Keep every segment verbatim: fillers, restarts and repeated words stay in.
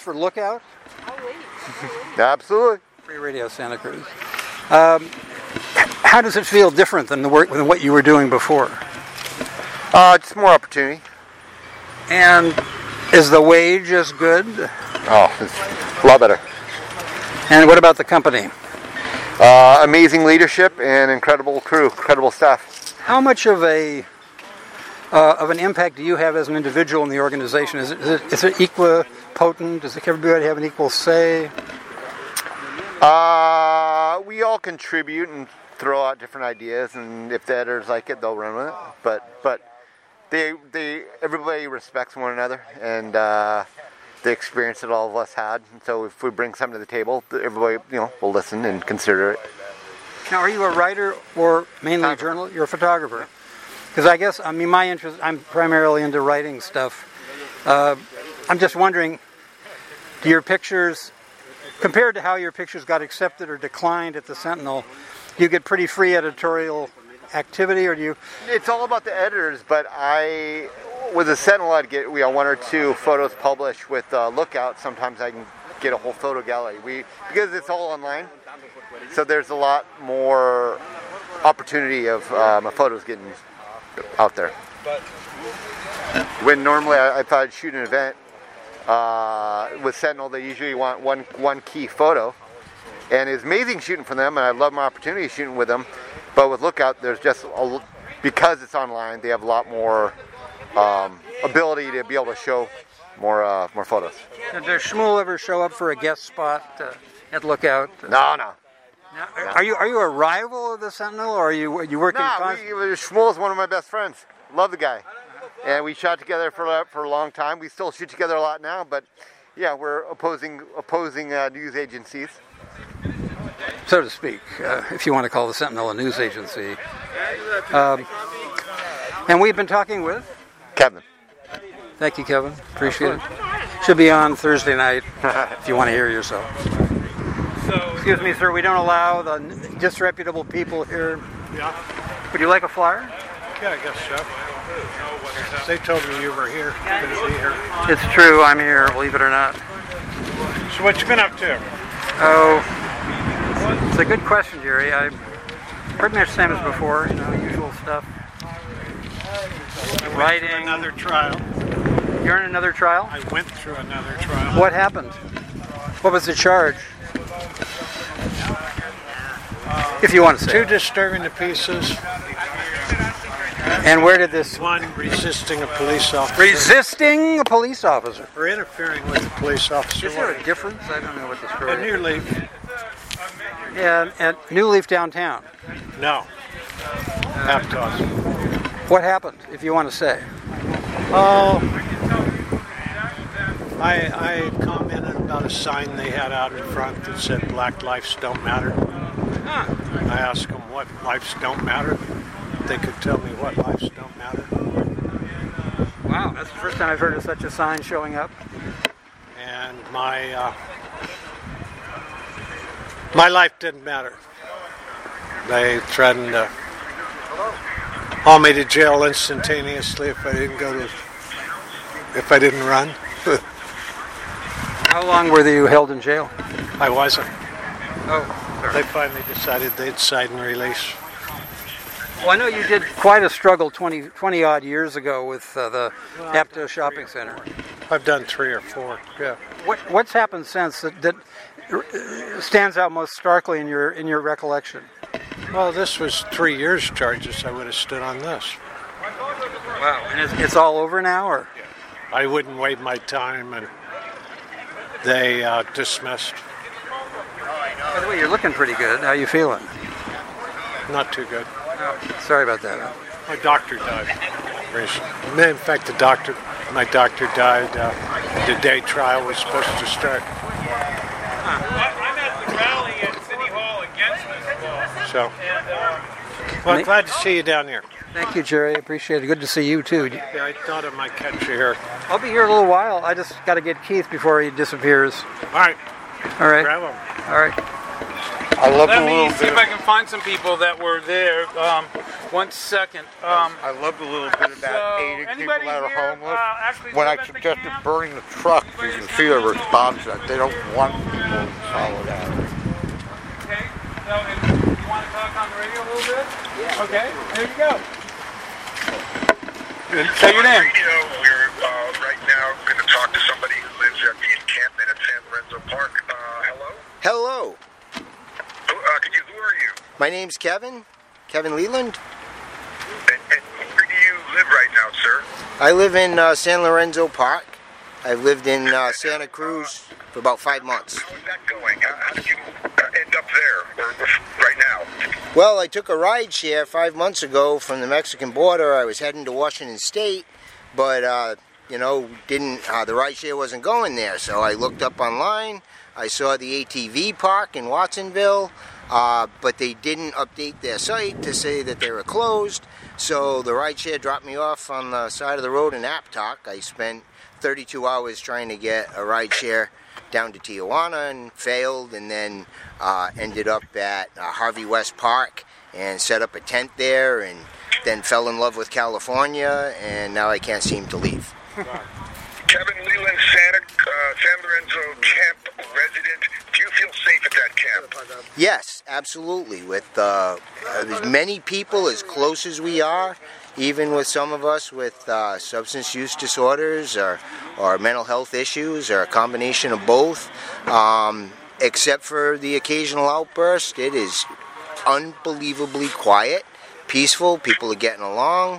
for Lookout? Absolutely. Free Radio Santa Cruz. Um, how does it feel different than the work than what you were doing before? Uh, just more opportunity. And is the wage as good? Oh, it's a lot better. And what about the company? Uh, amazing leadership and incredible crew, incredible staff. How much of a uh, of an impact do you have as an individual in the organization? Is it is it, is it equipotent? Does everybody have an equal say? Uh, we all contribute and throw out different ideas, and if the editors like it, they'll run with it. But but they they everybody respects one another, and uh, the experience that all of us had. And so if we bring something to the table, everybody you know will listen and consider it. Now, are you a writer or mainly a journalist? You're a photographer. Because I guess, I mean, my interest, I'm primarily into writing stuff. Uh, I'm just wondering, do your pictures, compared to how your pictures got accepted or declined at the Sentinel, do you get pretty free editorial activity, or do you? It's all about the editors, but I, with the Sentinel, I'd get we have one or two photos published. With uh, Lookout, sometimes I can get a whole photo gallery. We because it's all online, so there's a lot more opportunity of uh, my photos getting out there. When normally I, I thought I'd shoot an event uh, with Sentinel, they usually want one one key photo, and it's amazing shooting for them, and I love my opportunity shooting with them. But with Lookout, there's just a, because it's online, they have a lot more um, ability to be able to show more uh, more photos. Does Shmuel ever show up for a guest spot uh, at Lookout? No, no. Now, are you are you a rival of the Sentinel, or are you are you working? No, con- we, Shmuel's one of my best friends. Love the guy, and we shot together for for a long time. We still shoot together a lot now, but yeah, we're opposing opposing uh, news agencies, so to speak, uh, if you want to call the Sentinel a news agency. Um, and we've been talking with Kevin. Thank you, Kevin. Appreciate it. Should be on Thursday night if you want to hear yourself. Excuse me, sir, we don't allow the disreputable people here. Yeah. Would you like a flyer? Yeah, I guess so. They told me you were here. Going to be here. It's true, I'm here, believe it or not. So what you been up to? Oh, it's a good question, Jerry. I pretty much the same as before, you know, usual stuff. Writing. Another trial. You're in another trial? I went through another trial. What happened? What was the charge? If you want to say. Two disturbing the pieces. And where did this... One, resisting a police officer. Resisting a police officer? Or interfering with a police officer. Is there a difference? I don't know what the story is. A New Leaf. Yeah, at New Leaf downtown? No. Uh, Aptos. What happened, if you want to say? Oh, I, I commented about a sign they had out in front that said Black Lives Don't Matter. Huh. I asked them what lives don't matter. They could tell me what lives don't matter. Wow, that's the first time I've heard of such a sign showing up. And my uh, my life didn't matter. They threatened to haul me to jail instantaneously if I didn't go to if I didn't run. How long were you held in jail? I wasn't. Oh. They finally decided they'd sign and release. Well, I know you did quite a struggle twenty, twenty odd years ago with uh, the well, Aptos Shopping Center. I've done three or four, yeah. What What's happened since that, that stands out most starkly in your in your recollection? Well, this was three years charges. I would have stood on this. Wow, and it's, it's all over now, or? I wouldn't wait my time, and they uh, dismissed. By the way, you're looking pretty good. How are you feeling? Not too good. Oh, sorry about that. My doctor died recently. In fact, the doctor, my doctor died uh, the day trial was supposed to start. Huh. I'm at the rally at City Hall against this law. So, well, I'm glad to see you down here. Thank you, Jerry. I appreciate it. Good to see you, too. Yeah, I thought I might catch you here. I'll be here a little while. I just got to get Keith before he disappears. All right. All right. Grab him. All right. I love Let the me little see bit. if I can find some people that were there. Um, one second. Um, I love the little bit about So, aiding people anybody that are here, homeless. uh, actually When I live at the suggested camp? burning the truck, you can see the response that they don't want people to follow that. okay. So, and you want to talk on the radio a little bit? Yeah. Okay. There you go. Say your name. Radio, we're uh, right now going to talk to somebody who lives at the encampment at San Lorenzo Park. Uh, hello? Hello, Who, uh, could you, who are you? my name's Kevin, Kevin Leland. And, and where do you live right now, sir? I live in uh, San Lorenzo Park. I've lived in uh, Santa Cruz for about five months. How is that going? How, how did you uh, end up there, or, or right now? Well, I took a ride share five months ago from the Mexican border. I was heading to Washington State, but uh, you know, didn't uh, the ride share wasn't going there. So I looked up online. I saw the A T V park in Watsonville, uh, but they didn't update their site to say that they were closed. So the ride share dropped me off on the side of the road in Aptok. I spent thirty-two hours trying to get a ride share down to Tijuana and failed, and then uh, ended up at uh, Harvey West Park and set up a tent there, and then fell in love with California, and now I can't seem to leave. Kevin Leland, Santa, uh, San Lorenzo camp resident. Do you feel safe at that camp? Yes, absolutely. With uh, as many people as close as we are, even with some of us with uh, substance use disorders or, or mental health issues or a combination of both, um, except for the occasional outburst, it is unbelievably quiet, peaceful. People are getting along,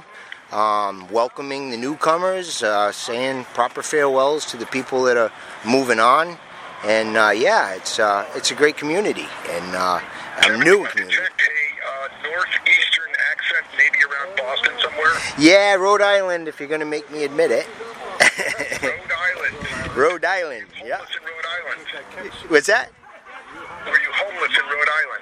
um, welcoming the newcomers, uh, saying proper farewells to the people that are moving on. And uh, yeah, it's uh, it's a great community, and uh, I'm new I community. detect a uh, northeastern accent, maybe around Boston somewhere. Yeah, Rhode Island, if you're going to make me admit it. Rhode Island. Rhode Island, yeah. Homeless in Rhode Island. What's that? Were you homeless in Rhode Island?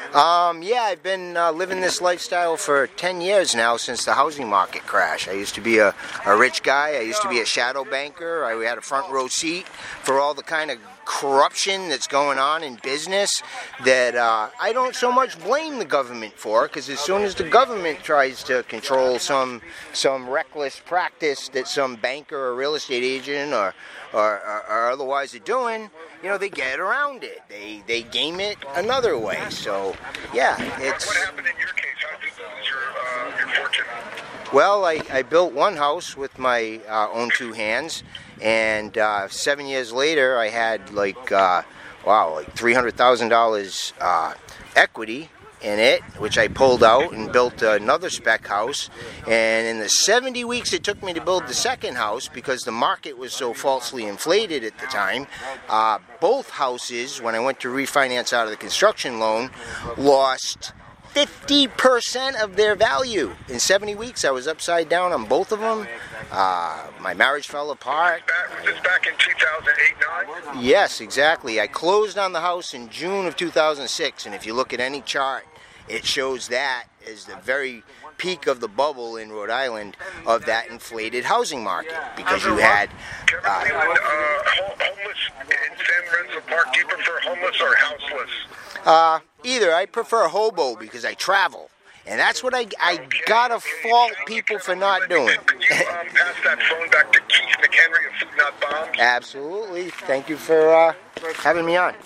Um, yeah, I've been uh, living this lifestyle for ten years now since the housing market crash. I used to be a, a rich guy. I used to be a shadow banker. I had a front row seat for all the kind of corruption that's going on in business that uh, I don't so much blame the government for, because as soon as the government tries to control some some reckless practice that some banker or real estate agent or or, or, or otherwise are doing, you know, they get around it. They they game it another way. So, yeah, it's... What happened in your case? How did you lose your, uh, your fortune? Well, I, I built one house with my uh, own two hands, and uh, seven years later, I had like, uh, wow, like three hundred thousand dollars uh, equity in it, which I pulled out and built another spec house. And in the seventy weeks it took me to build the second house, because the market was so falsely inflated at the time, uh, both houses, when I went to refinance out of the construction loan, lost fifty percent of their value. In seventy weeks, I was upside down on both of them. Uh, my marriage fell apart. Back, was this back in two thousand eight, nine? Yes, exactly. I closed on the house in June of two thousand six, and if you look at any chart, it shows that as the very peak of the bubble in Rhode Island of that inflated housing market, because you had... Kevin Uh, Leland, uh, ho- homeless in San Lorenzo Park. Do you prefer homeless or houseless? Uh, either. I prefer hobo because I travel. And that's what I, I gotta fault people for not doing. Could you um, pass that phone back to Keith McHenry of Food Not Bombs? Absolutely. Thank you for uh, having me on.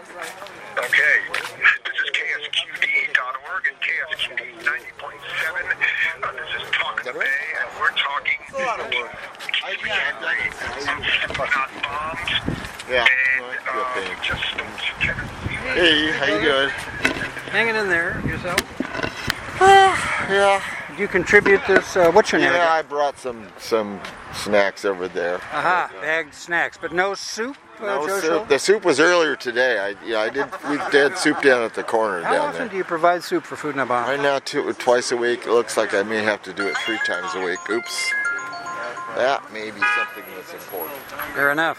Okay. This is K S Q D dot org and K S Q D ninety point seven. Uh, this is Talk of the Bay, and we're talking Keith McHenry of Food Not Bombs. Yeah. And uh, just spoke to Kevin. Hey, how you doing? Hanging in there yourself. Yeah. Do you contribute this? Uh, what's your name? Yeah, I brought some some snacks over there. Aha, bagged snacks, but no soup. Uh, No Joe soup. Schultz? The soup was earlier today. I yeah, I did. We did soup down at the corner How down often there. do you provide soup for Food Not Bombs? Right now, two, twice a week. It looks like I may have to do it three times a week. Oops. That may be something that's important. Fair enough.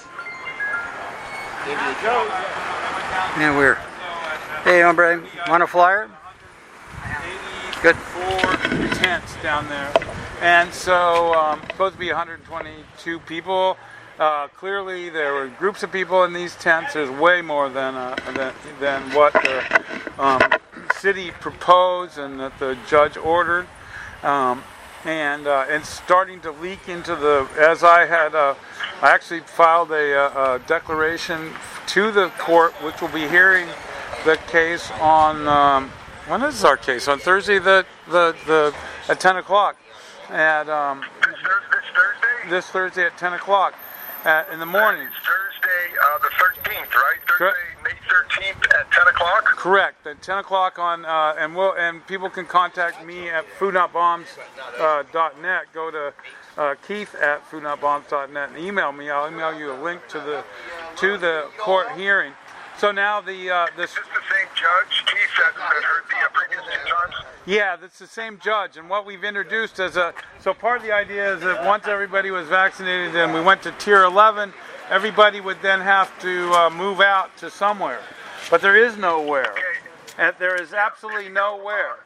And we're. Hey, hombre, want a flyer? Good. Four tents down there. And so, um, supposed to be one hundred twenty-two people. Uh, clearly, there were groups of people in these tents. There's way more than uh, than, than what the um, city proposed and that the judge ordered. Um, and uh, it's starting to leak into the. As I had, uh, I actually filed a, a, a declaration to the court, which will be hearing the case on. Um, when is our case? On Thursday, the the the at ten o'clock. At um, This, this Thursday? this Thursday at ten o'clock. Uh, in the morning. It's Thursday, uh, the thirteenth, right? Thursday, May thirteenth at ten o'clock? Correct. At ten o'clock on, uh, and we'll, and people can contact me at food not bombs dot net. Go to uh, Keith at food not bombs dot net and email me. I'll email you a link to the to the court hearing. So now the uh, this. Is this the same judge, Keith, that, that heard the uh, previous two times? Yeah, that's the same judge, and what we've introduced as a so part of the idea is that once everybody was vaccinated and we went to tier eleven, everybody would then have to uh, move out to somewhere, but there is nowhere, and there is absolutely nowhere.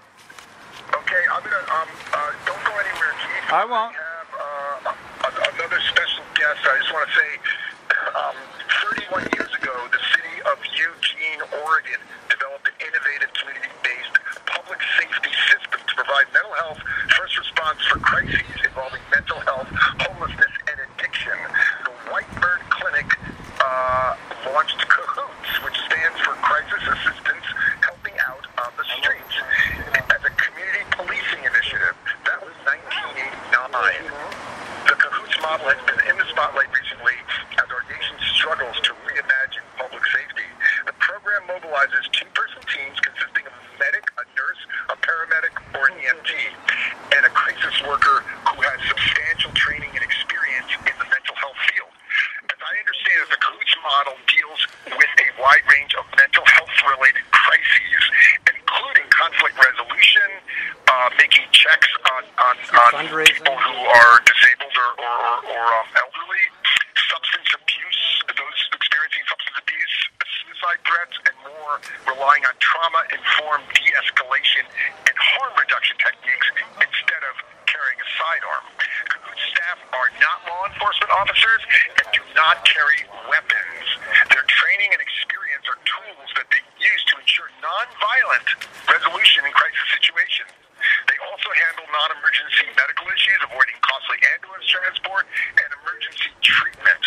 Okay, I'm gonna um uh, don't go anywhere, Keith. I won't. We have uh, another special guest. I just want to say, um, thirty-one years ago, the city of Eugene, Oregon, developed an innovative community-based public safety system to provide mental health first response for crises involving mental health, homelessness, and addiction. The Whitebird Clinic uh, launched CAHOOTS, which stands for Crisis Assistance Helping Out on the Streets, as a community policing initiative. That was nineteen eighty-nine. The CAHOOTS model has been in the spotlight recently as our nation struggles to reimagine public safety. The program mobilizes two-person teams consisting of a medic, a nurse, a paramedic, or an E M T, and a crisis worker who has substantial training and experience in the mental health field. As I understand it, the CAHOOTS model deals with a wide range of mental health-related crises, including conflict resolution, uh, making checks on, on, on people who are disabled or, or, or, or um, elderly, substance abuse, those experiencing substance abuse, suicide threats, and more, relying on trauma-informed de-escalation and harm reduction techniques instead of carrying a sidearm. CAHOOTS staff are not law enforcement officers and do not carry weapons. Their training and experience are tools that they use to ensure non-violent resolution in crisis situations. They also handle non-emergency medical issues, avoiding costly ambulance transport and emergency treatment.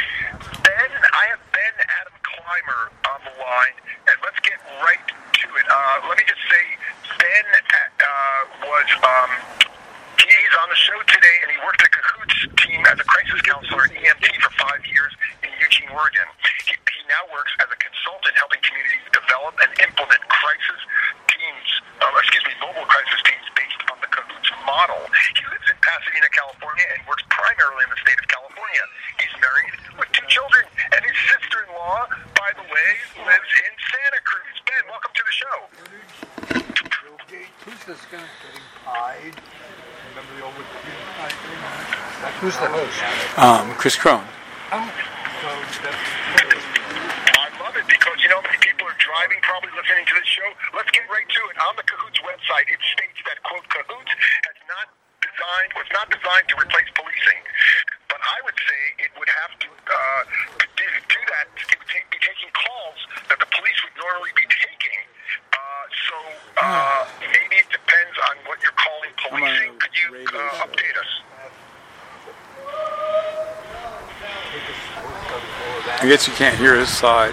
Ben, I have Ben Adam Clymer on the line, and let's get right to it. Uh, let me just say, Ben uh, was, um, he's on the show today, and he worked at CAHOOTS team as a crisis counselor and E M T for five years in Eugene, Oregon. He, he now works as a consultant helping communities develop and implement crisis teams, uh, excuse me, mobile crisis teams based on the CAHOOTS model. He lives in Pasadena, California, and works primarily in the state of California. He's married with two children, and his sister-in-law, by the way, lives in Santa Cruz. Ben, welcome to the show. Who's this guy getting pied? Who's the host? Um, Chris Crone. I love it because, you know, many people are driving, probably listening to this show. Let's get right to it. On the CAHOOTS website, it states that, quote, CAHOOTS has not designed, was not designed to replace policing. But I would say it would have to, uh, to do, do that. It would take, be taking calls that the police would normally be taking. Uh, so uh, maybe it depends on what you're calling policing. Could you uh, update us? I guess you can't hear his side.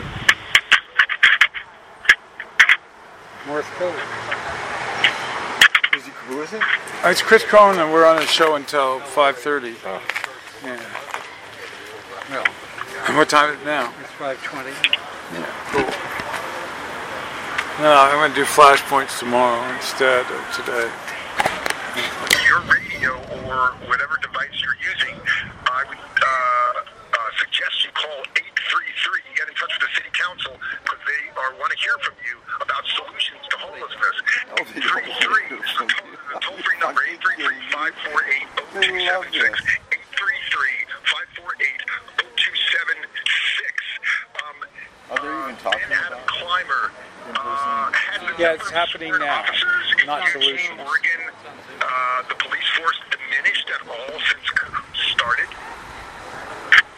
Morse code. Is he, who is it? Uh, It's Chris Crone, and we're on a show until five thirty. Oh. Yeah. Well, And what time is it now? it's five twenty. Yeah. Cool. No, I'm going to do flashpoints tomorrow instead of today. Your radio or whatever device you're using, I would uh, uh, suggest you call eight three three. Get in touch with the city council because they are want to hear from you about solutions to homelessness. eight three three is the toll-free number. eight three three, five four eight, zero two seven six. eight three three, five four eight, zero two seven six. Um, Are they even talking Ben Adam about Clymer. Uh, Yeah, it's happening now, not solutions. Oregon, uh, the police force diminished at all since CAHOOTS started?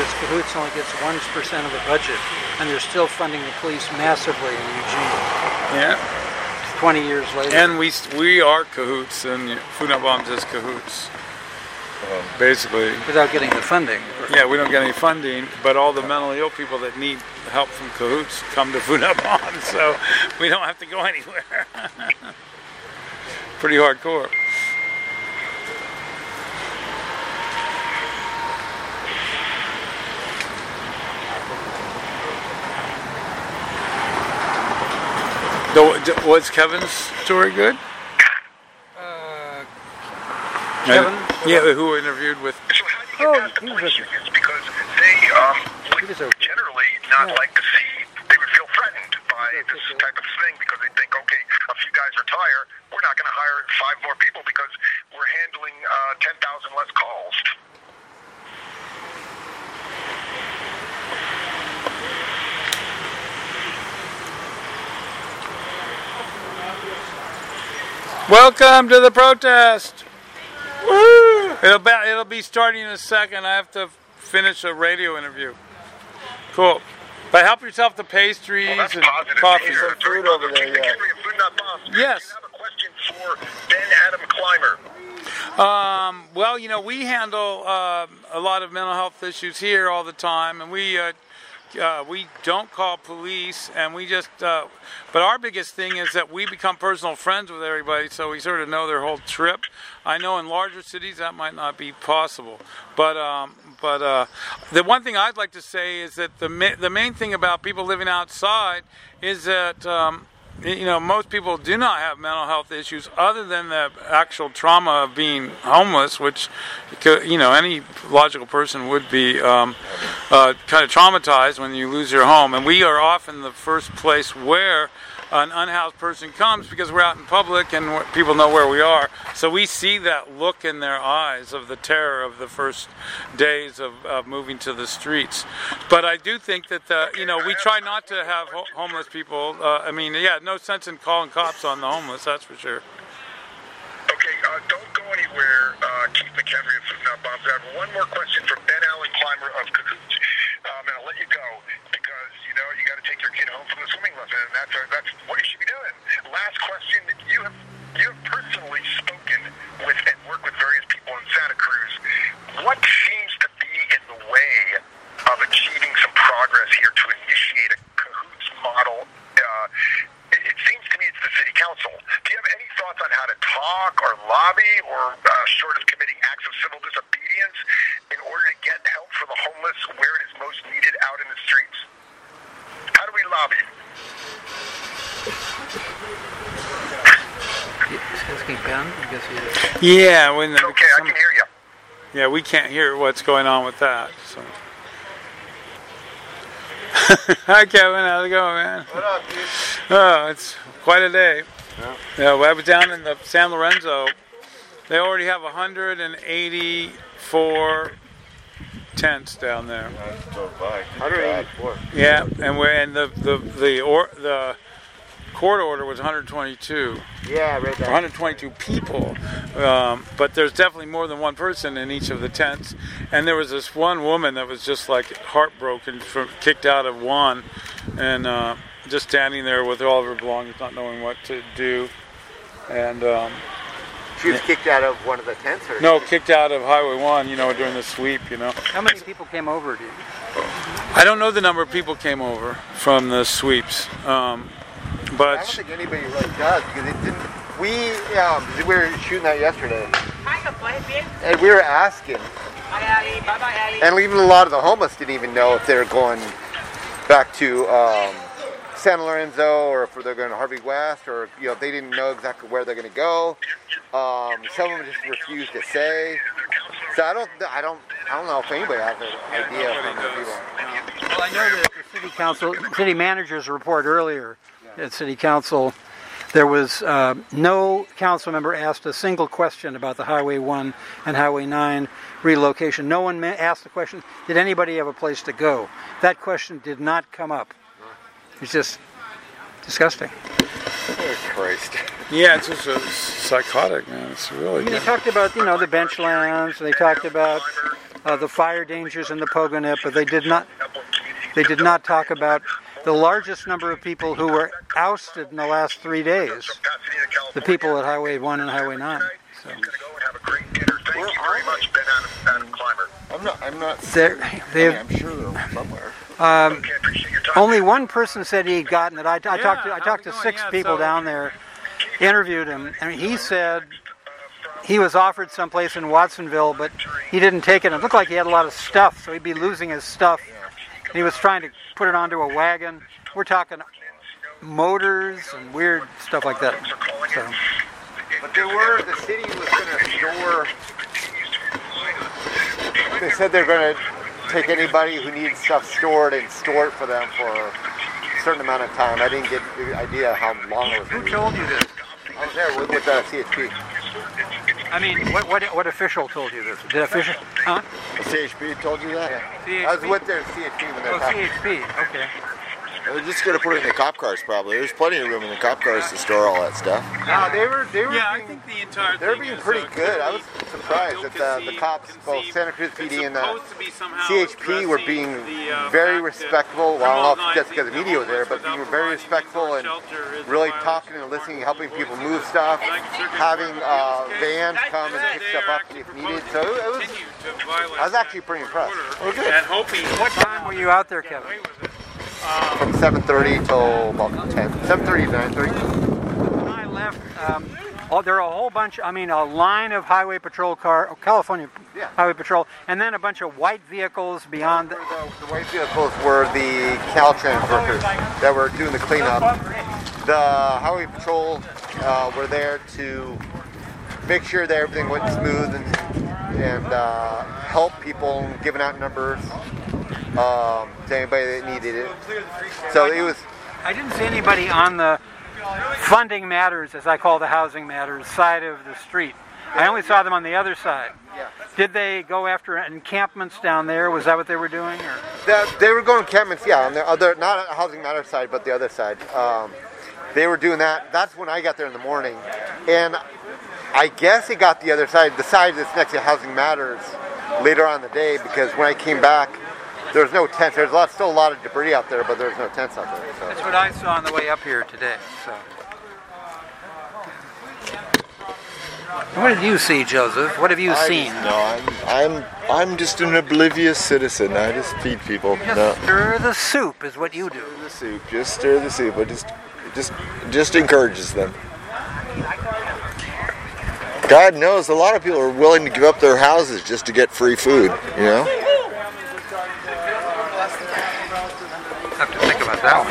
because Cahoots only gets one percent of the budget, and they're still funding the police massively in Eugene. Yeah. twenty years later. And we we are Cahoots, and Food Not Bombs is Cahoots. Um, basically. Without getting the funding. Yeah, we don't get any funding, but all the mentally ill people that need help from Cahoots come to Food Not Bombs, so we don't have to go anywhere. Pretty hardcore. Was Kevin's story good? Uh, Kevin? Yeah, who interviewed with. So how do you get Oh, past the he was police okay. unions? Because they um, would He was okay. generally not Yeah. like to see, they would feel threatened by this type of thing because they think, okay, a few guys retire, we're not going to hire five more people because we're handling uh, ten thousand less calls. Welcome to the protest. Woo! It'll be, it'll be starting in a second. I have to finish a radio interview. Cool. But help yourself to pastries Well, that's and positive. coffee. Here, Some food over there, Keith yeah. McHenry of Food Not Bombs. Yes. I have a question for Ben Adam Clymer. Um, well, you know, we handle uh, a lot of mental health issues here all the time, and we uh, uh, we don't call police, and we just. Uh, but our biggest thing is that we become personal friends with everybody, so we sort of know their whole trip. I know in larger cities that might not be possible, but um, but uh, the one thing I'd like to say is that the ma- the main thing about people living outside is that. Um, You know, most people do not have mental health issues other than the actual trauma of being homeless, which, you know, any logical person would be um, uh, kind of traumatized when you lose your home. And we are often the first place where an unhoused person comes because we're out in public and people know where we are. So we see that look in their eyes of the terror of the first days of, of moving to the streets. But I do think that, the, you know, we try not to have ho- homeless people. Uh, I mean, yeah, no sense in calling cops on the homeless, that's for sure. Okay, uh, don't go anywhere, uh, Keith McHenry of Food Not Bombs. I have one more question from Ben Allen Clymer of Cahoots. Um, and I'll let you go because, you know, you got to take your kid home from the swimming lesson, and that's, uh, that's what you should be doing. Last question. You have, you have personally spoken with and worked with various people in Santa Cruz. What seems to be in the way of achieving some progress here to initiate a Cahoots model? Uh, it, it seems to me it's the city council. Do you have any thoughts on how to talk or lobby or uh, short of committing acts of civil disobedience in order to get help for the homeless where it is most needed out in the streets? How do we lobby? Asking Ben? I guess he is. Yeah, when the, Okay, I some- can hear you. yeah, we can't hear what's going on with that. So. Hi, Kevin. How's it going, man? What up, dude? Oh, it's quite a day. Yeah. Yeah, well, I was down in the San Lorenzo. They already have one hundred eighty-four tents down there. one hundred eighty-four. Yeah, and we're and the the the or the court order was one hundred twenty-two. Yeah, I read that. one hundred twenty-two people, um, but there's definitely more than one person in each of the tents. And there was this one woman that was just like heartbroken, from kicked out of one, and uh, just standing there with all of her belongings, not knowing what to do. And um, She was kicked out of one of the tents, or no, kicked out of Highway One, you know, during the sweep, you know. How many people came over to you? I don't know the number of people came over from the sweeps, um, I but don't think anybody really does because it didn't. We um, we were shooting that yesterday, and we were asking, and even a lot of the homeless didn't even know if they were going back to um, San Lorenzo or if they're going to Harvey West, or you know, they didn't know exactly where they're going to go. Um, some of them just refused to say. So I don't, I don't, I don't know if anybody has an idea from the people. Well, I know that the city council, city manager's report earlier at city council, there was uh, no council member asked a single question about the Highway one and Highway nine relocation. No one ma- asked the question, did anybody have a place to go? That question did not come up. It's just disgusting. Oh, Christ. yeah, it's just a psychotic, man. It's really. I mean, they talked about, you know, the bench lands. They talked about uh, the fire dangers in the Pogonip, but they did not. They did not talk about the largest number of people who were ousted in the last three days. The people at Highway one and Highway nine. So. I'm not. I'm not. They're, they have, I mean, I'm sure they're somewhere. Um, only one person said he'd gotten it. I, I Yeah, talked to I talked to how's it six going? Yeah, people so- down there, interviewed him, and he said he was offered someplace in Watsonville, but he didn't take it. It looked like he had a lot of stuff, so he'd be losing his stuff. And he was trying to put it onto a wagon. We're talking motors and weird stuff like that. So. But there were, the city was going to store, they said they're going to take anybody who needs stuff stored and store it for them for a certain amount of time. I didn't get the idea how long it was Who going to be. told you this? I was there with, with uh, C H P. I mean, what what what official told you this? Did official? Huh? C H P told you that? C H P? I was with their C H P when they were Oh, talking. C H P. Okay. They're just gonna put it in the cop cars probably. There's plenty of room in the cop cars to store all that stuff. No, they were, they were Yeah, I being, think the entire they were thing being is, pretty uh, good. I was clearly surprised that the, the ill-conceived, cops, both conceived. Santa Cruz P D It's and the supposed to be somehow C H P were being addressing the, uh, very fact that respectful. Well, I don't know if criminals just because the media was there, but being very respectful and really talking and listening, helping people move stuff, having uh, vans come and pick stuff up if needed. So it was, I was actually pretty impressed. And hoping What time were you out there, Kevin? From seven thirty till about ten. seven thirty to nine thirty. When I left, um, oh, there are a whole bunch, I mean, a line of highway patrol car, oh, California Yeah. highway patrol, and then a bunch of white vehicles beyond. The, The, the white vehicles were the Caltrans workers that were doing the cleanup. The highway patrol uh, were there to make sure that everything went smooth and and uh, help people, giving out numbers um, to anybody that needed it. So it was. I didn't see anybody on the funding matters, as I call the housing matters, side of the street. I only saw them on the other side. Yeah. Did they go after encampments down there? Was that what they were doing? Or? The, they were going encampments, yeah, on the other, not on the housing matter side, but the other side. Um, they were doing that. That's when I got there in the morning, and I guess it got the other side, the side that's next to Housing Matters, later on in the day, because when I came back, there was no tents. There's a lot, still a lot of debris out there, but there was no tents out there. So. That's what I saw on the way up here today. So. What did you see, Joseph? What have you I seen? just- no, I'm, I'm, I'm just an oblivious citizen. I just feed people. Just No. stir the soup is what you do. Stir the soup. Just stir the soup. It just, just, just encourages them. God knows a lot of people are willing to give up their houses just to get free food. You know. Have to think about that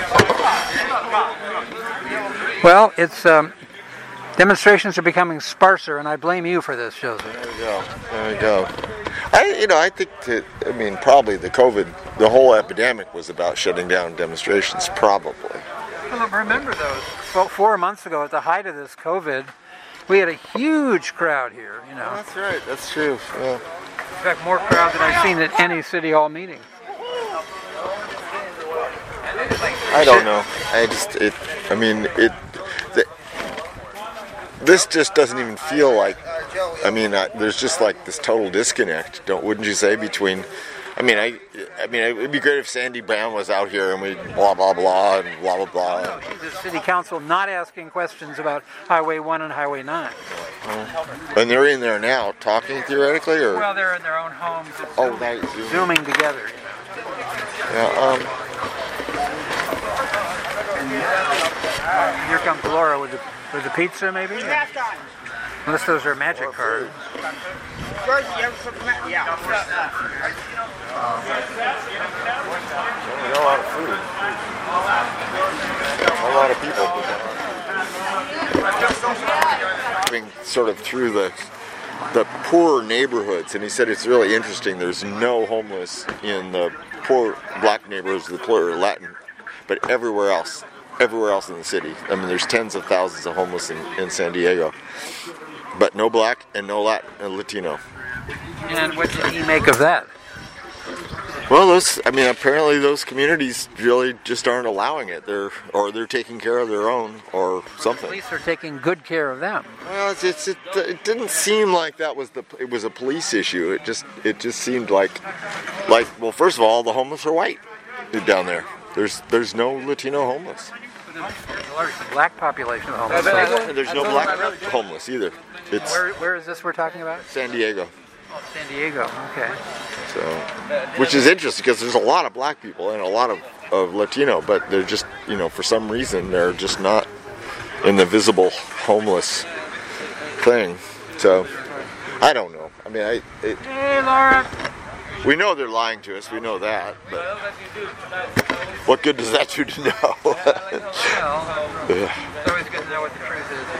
one. Well, it's um, demonstrations are becoming sparser, and I blame you for this, Joseph. There we go. There we go. I, you know, I think that, I mean, probably the COVID, the whole epidemic was about shutting down demonstrations, probably. Well, remember those four, four months ago, at the height of this COVID, we had a huge crowd here. You know, That's right. That's true. Yeah. in fact, more crowd than I've seen at any city hall meeting. I don't know. I just, it, I mean, it, the, this just doesn't even feel like, I mean, uh, there's just like this total disconnect, don't, wouldn't you say, between, I mean, I, I mean, it'd be great if Sandy Brown was out here and we blah, blah, blah, and blah, blah, blah. The city council not asking questions about Highway one and Highway nine. And they're in there now talking theoretically, or? Well, they're in their own homes. It's Oh, zooming, right, Zoom. zooming together. Yeah, um, Here comes Laura with the with the pizza, maybe. Unless those are magic cards. a lot of food. A lot of people. Being sort of through the the poorer neighborhoods, and he said it's really interesting. There's no homeless in the poor black neighborhoods, the poor Latin, but everywhere else, everywhere else in the city. I mean, there's tens of thousands of homeless in, in San Diego, but no black and no Latin, uh, Latino. And what did he make of that? Well, those, I mean, apparently those communities really just aren't allowing it. They're, or they're taking care of their own or something. Police are taking good care of them. Well, it's, it's, it, it didn't seem like that was the, it was a police issue. It just, it just seemed like, like, well, first of all, the homeless are white down there. There's, there's no Latino homeless. There's a large black population of homeless. And there's no black homeless either. It's Where, where is this we're talking about? San Diego. Oh, San Diego, okay. So, which is interesting because there's a lot of black people and a lot of, of Latino, but they're just, you know, for some reason they're just not in the visible homeless thing. So, I don't know. I mean, I. It, Hey, Laura. we know they're lying to us. We know that. But what good does that do to know? Well, it's always good to know what the truth is.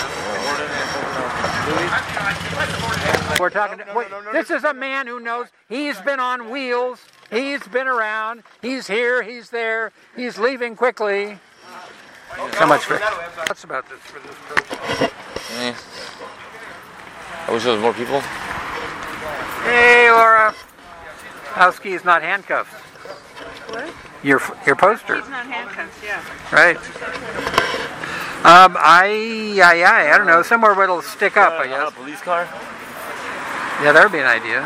We're talking. To, wait, this is a man who knows. He's been on wheels. He's been around. He's here. He's there. He's leaving quickly. So much for. What's about this for this protest? Eh. I wish there was more people. Hey, Laura. Howski is not handcuffed. What? Your your poster. He's not handcuffed, yeah. Right. Um, I, I, I, I don't know. Somewhere where it'll stick up, I guess. A police car? Yeah, that would be an idea.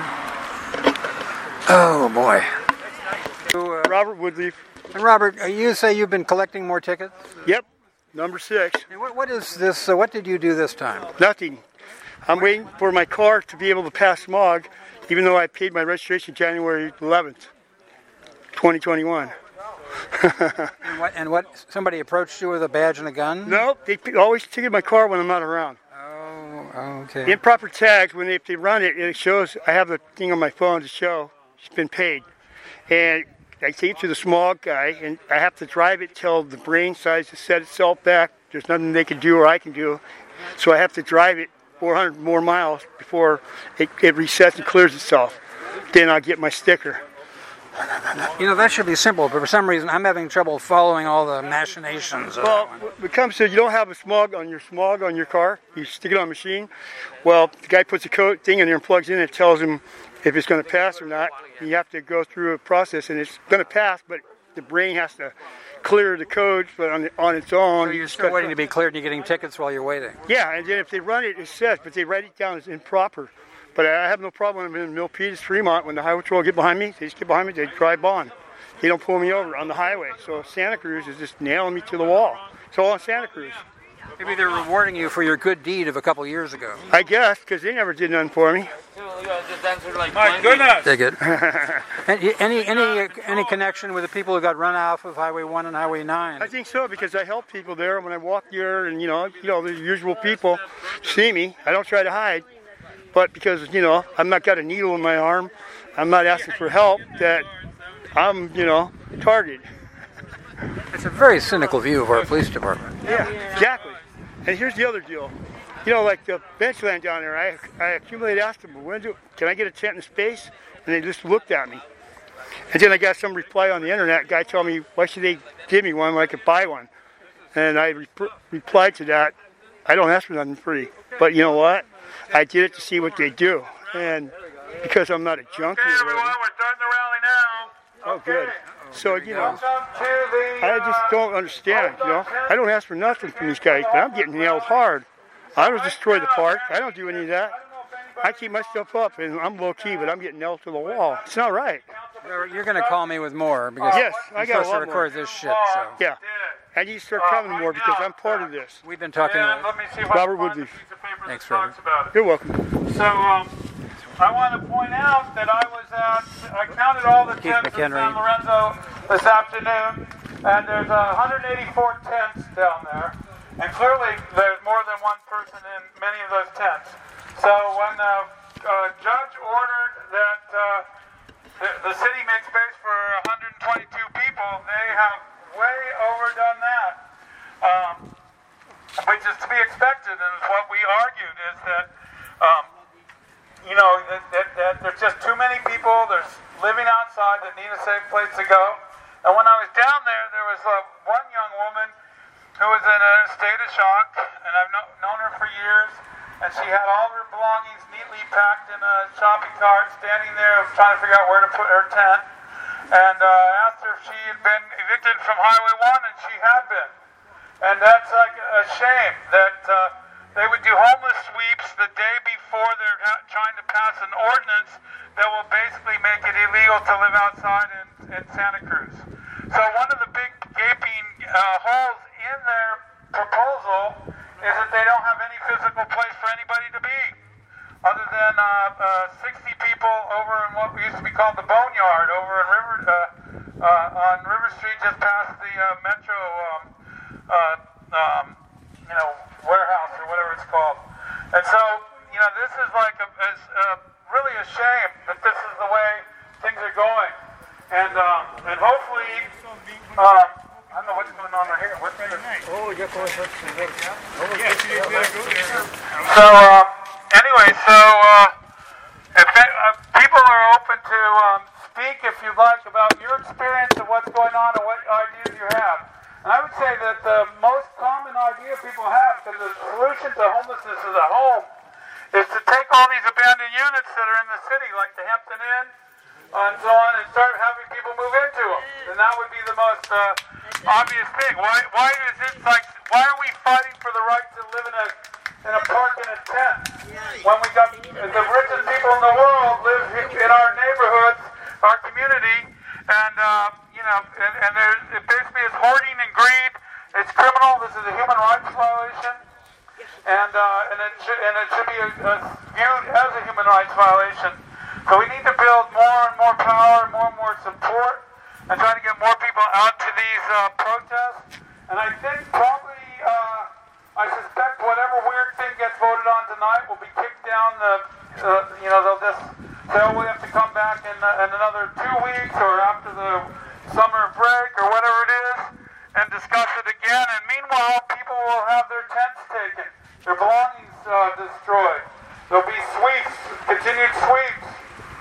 Oh boy. Uh, Robert Woodleaf. and Robert, uh, you say you've been collecting more tickets? Yep, number six. And what, what is this? Uh, what did you do this time? Nothing. I'm waiting for my car to be able to pass smog, even though I paid my registration January eleventh, twenty twenty-one. and, what, and what? Somebody approached you with a badge and a gun? No, they p- always ticket my car when I'm not around. Oh, okay. Improper tags, when they, if they run it, it shows, I have the thing on my phone to show it's been paid. And I take it to the smog guy, and I have to drive it till the brain decides to set itself back. There's nothing they can do or I can do. So I have to drive it four hundred more miles before it, it resets and clears itself. Then I'll get my sticker. You know, that should be simple, but for some reason I'm having trouble following all the machinations of Well, that one. when it comes to you don't have a smog on your smog on your car, you stick it on a machine. Well, the guy puts a code thing in there and plugs in. It tells him if it's going to pass or not. You have to go through a process, and it's going to pass, but the brain has to clear the code but on on its own. So you're still waiting to be cleared and you're getting tickets while you're waiting. Yeah, and then if they run it, it says, but they write it down as improper. But I have no problem when I'm in Milpitas, Fremont. When the highway patrol get behind me, they just get behind me, they drive on. They don't pull me over on the highway. So Santa Cruz is just nailing me to the wall. It's all on Santa Cruz. Maybe they're rewarding you for your good deed of a couple years ago. I guess, because they never did nothing for me. My goodness. Dig it. any any any any connection with the people who got run off of Highway One and Highway Nine? I think so, because I help people there when I walk there, and you know, you know, the usual people see me. I don't try to hide, but because you know, I'm not got a needle in my arm, I'm not asking for help. That I'm, you know, targeted. It's a very cynical view of our police department. Yeah, exactly. And here's the other deal. You know, like the bench land down there, I I accumulated, asked them, when do, can I get a tent in space? And they just looked at me. And then I got some reply on the internet. Guy told me, why should they give me one when I could buy one? And I re- replied to that, I don't ask for nothing free. But you know what? I did it to see what they do. And because I'm not a junkie. Hey everyone, we're starting the rally now. Oh, good. So, you know, Welcome to the, I just don't understand, you know. I don't ask for nothing from these guys, but I'm getting nailed hard. I don't destroy the park. I don't do any of that. I keep my stuff up, and I'm low-key, but I'm getting nailed to the wall. It's not right. You're going to call me with more because Yes, I I'm got a supposed to lot record more. this shit. So Yeah. I need to start coming more because I'm part of this. we've been talking. And let me see if Robert I can find a Woodleaf. piece of paper Thanks, that talks about it. You're welcome. So, um, I want to point out that I was at, I counted all the Keith tents in McHenry. San Lorenzo this afternoon, and there's uh, one hundred eighty-four tents down there, and clearly there's more than one person in many of those tents. So when the uh, judge ordered that uh, the, the city make space for one hundred twenty-two people, they have way overdone that. Um, which is to be expected, and what we argued is that, um, you know, that, that, that there's just too many people, there's living outside that need a safe place to go. And when I was down there, there was uh, one young woman who was in a state of shock, and I've kno- known her for years, and she had all her belongings neatly packed in a shopping cart, standing there trying to figure out where to put her tent. and uh, asked her if she had been evicted from Highway one, and she had been. And that's like a shame that uh, they would do homeless sweeps the day before they're ha- trying to pass an ordinance that will basically make it illegal to live outside in, in Santa Cruz. So one of the big gaping uh, holes in their proposal is that they don't have any physical place for anybody to be, other than uh, uh, sixty people over in what used to be called the Boneyard over in River uh, uh, on River Street, just past the uh, Metro, um, uh, um, you know, warehouse or whatever it's called. And so, you know, this is like a, is, uh, really a shame that this is the way things are going, and um, and hopefully, um, I don't know what's going on right here. What's this? Oh, ya con eso. So, um, anyway, so uh, if it, uh, people are open to um, speak, if you'd like, about your experience of what's going on and what ideas you have. And I would say that the most common idea people have, because the solution to homelessness is at home, is to take all these abandoned units that are in the city, like the Hampton Inn and so on, and start having people move into them. And that would be the most uh, obvious thing. Why? Why is it like? Why are we fighting for the right to live in a in a park in a tent when we got the richest people in the world live in our neighborhoods, our community, and uh, you know, and, and there's it basically is hoarding and greed. It's criminal. This is a human rights violation. And uh, and it should and it should be a, a viewed as a human rights violation. So we need to build more and more power, more and more support, and try to get more people out to these uh, protests. And I think probably, uh, I suspect whatever weird thing gets voted on tonight will be kicked down the, uh, you know, they'll just say, oh, we have to come back in, uh, in another two weeks or after the summer break or whatever it is, and discuss it again. And meanwhile, people will have their tents taken, their belongings uh, destroyed. There'll be sweeps, continued sweeps.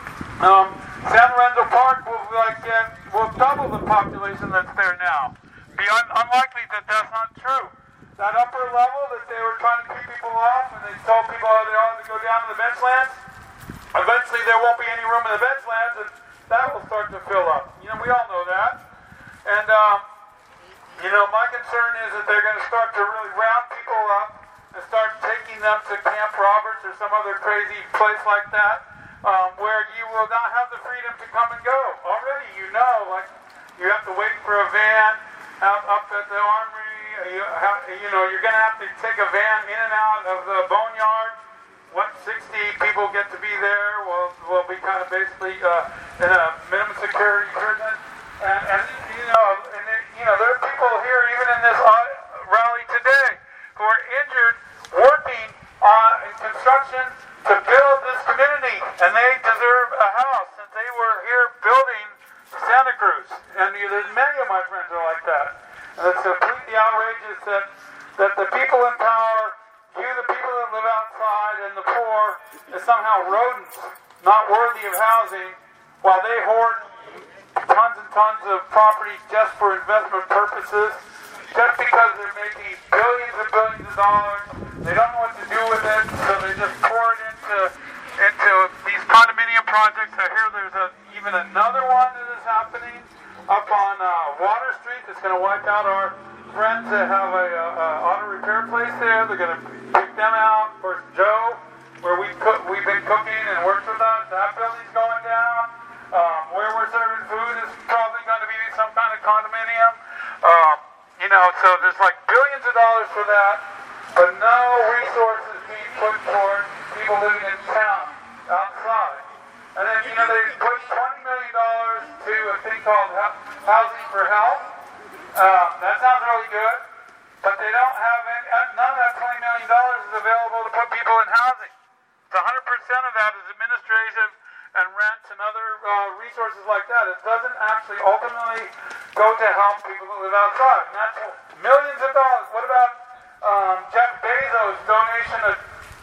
Um, San Lorenzo Park will like uh, will double the population that's there now. Be un- unlikely that that's not true. That upper level that they were trying to keep people off, and they told people oh, they all had to go down to the benchlands. Eventually, there won't be any room in the benchlands, and that will start to fill up. You know, we all know that. And um, you know, my concern is that they're going to start to really round people up and start taking them to Camp Roberts or some other crazy place like that, um, where you will not have the freedom to come and go. Already, you know, like you have to wait for a van out, up at the Armory. You, have, you know, you're going to have to take a van in and out of the Boneyard. What sixty people get to be there will will be kind of basically uh, in a minimum security prison, and, and you know, and it, you know, there are people here even in this uh, rally today who are injured working on in construction to build this community, and they deserve a house since they were here building Santa Cruz. And you, there's many of my friends are like that. And it's completely outrageous that that the people in power view the people that live outside and the poor as somehow rodents, not worthy of housing, while they hoard tons and tons of property just for investment purposes, just because they're making billions and billions of dollars. They don't know what to do with it, so they just pour it into into these condominium projects. I hear there's a, even another one that is happening up on uh, Water Street that's going to wipe out our friends that have a, a, a auto repair place there. They're going to pick them out. Of course, Joe, where we cook, we've been cooking and worked with us, that building's going down. Um, where we're serving food is probably going to be some kind of condominium. Um, you know, so there's like billions of dollars for that, but no resources being put towards people living in town outside. And then, you know, they put twenty million dollars to a thing called Housing for Health. Um, that sounds really good, but they don't have any, none of that twenty million dollars is available to put people in housing. one hundred percent of that is administrative and rent and other uh, resources like that. It doesn't actually ultimately go to help people that live outside. And that's millions of dollars. What about um, Jeff Bezos' donation of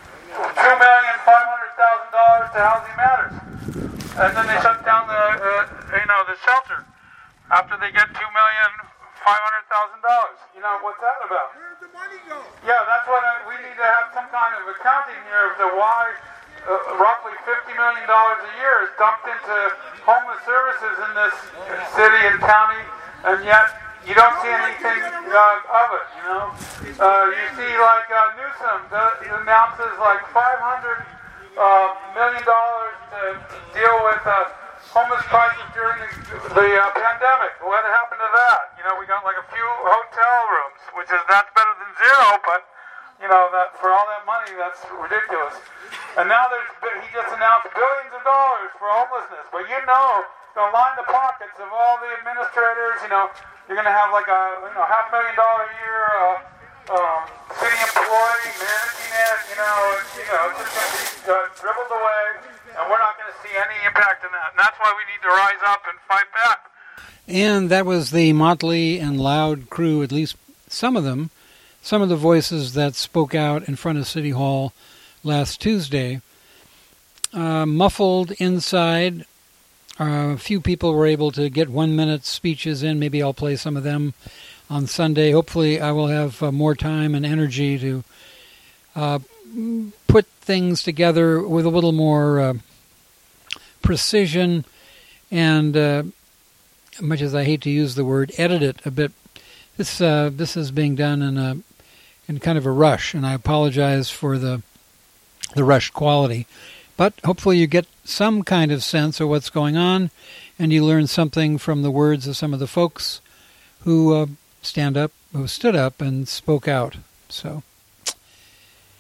two million five hundred thousand dollars to Housing Matters? And then they shut down the, uh, you know, the shelter after they get two million five hundred thousand dollars. You know, what's that about? Where'd the money go? Yeah, that's what I, we need to have some kind of accounting here as to why uh, roughly fifty million dollars a year is dumped into homeless services in this city and county, and yet you don't see anything uh, of it, you know. Uh, you see, like, uh, Newsom does, announces, like, five hundred uh, million dollars to deal with uh, homeless crisis during the, the uh, pandemic. What happened to that? You know, we got, like, a few hotel rooms, which is, that's better than zero, but, you know, that for all that money, that's ridiculous. And now there's, he just announced billions of dollars for homelessness, but you know, going to line the pockets of all the administrators, you know. You're going to have like a you know half million dollar a year uh, um, city employee managing it. You know, you know, it's just going to be uh, dribbled away, and we're not going to see any impact in that. And that's why we need to rise up and fight back. And that was the motley and loud crew, at least some of them, some of the voices that spoke out in front of City Hall last Tuesday. Uh, muffled inside. Uh, a few people were able to get one-minute speeches in. Maybe I'll play some of them on Sunday. Hopefully I will have uh, more time and energy to uh, put things together with a little more uh, precision and, uh, much as I hate to use the word, edit it a bit. This uh, this is being done in a in kind of a rush, and I apologize for the the rushed quality. But hopefully you get some kind of sense of what's going on, and you learn something from the words of some of the folks who uh, stand up, who stood up and spoke out. So,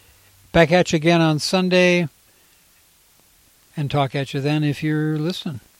back at you again on Sunday, and talk at you then if you're listening.